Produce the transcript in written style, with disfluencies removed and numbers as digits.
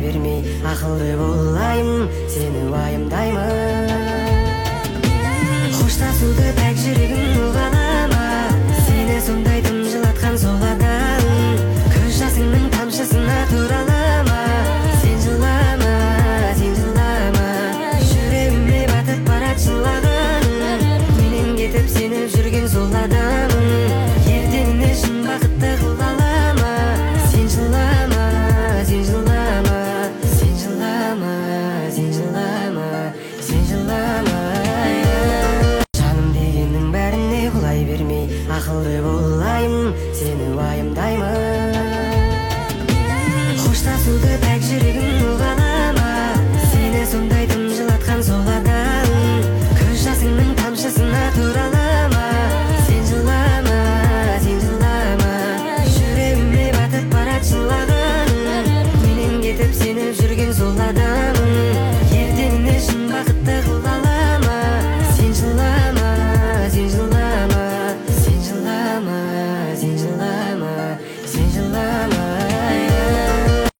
бермей ақылды болайын, сені уайымдаймын. Қоштасуды пәк жүрегім ұғалама, сені сондай тым жылатқан сол адам. Көз жасыңның тамшысына туралама, сен жылама, сен жылама. Жүрегіме батып барат жылағаның, менен кетіп сені жүрген сол адам. Ертеңіне шын бақытты қыла алама, сен жылама, сен жылама, сен жылама, сен жылама, сен жылама. Жаным дегеннің бәріне құлай бермей ақылды болайын, сені уайымдаймын. Қоштасуды пәк жүрегім ұғалама, сені сондай тым жылатқан сол адам. Көз жасыңның тамшысына туралама, сен жылама, сен жылама. Жүрегіме батып барат жылағаның, менен кетіп сені жүрген сол адам. Ертеңіне шын бақытты қыла алама, сен жылама, сен жылама, сен жылама, сен жылама.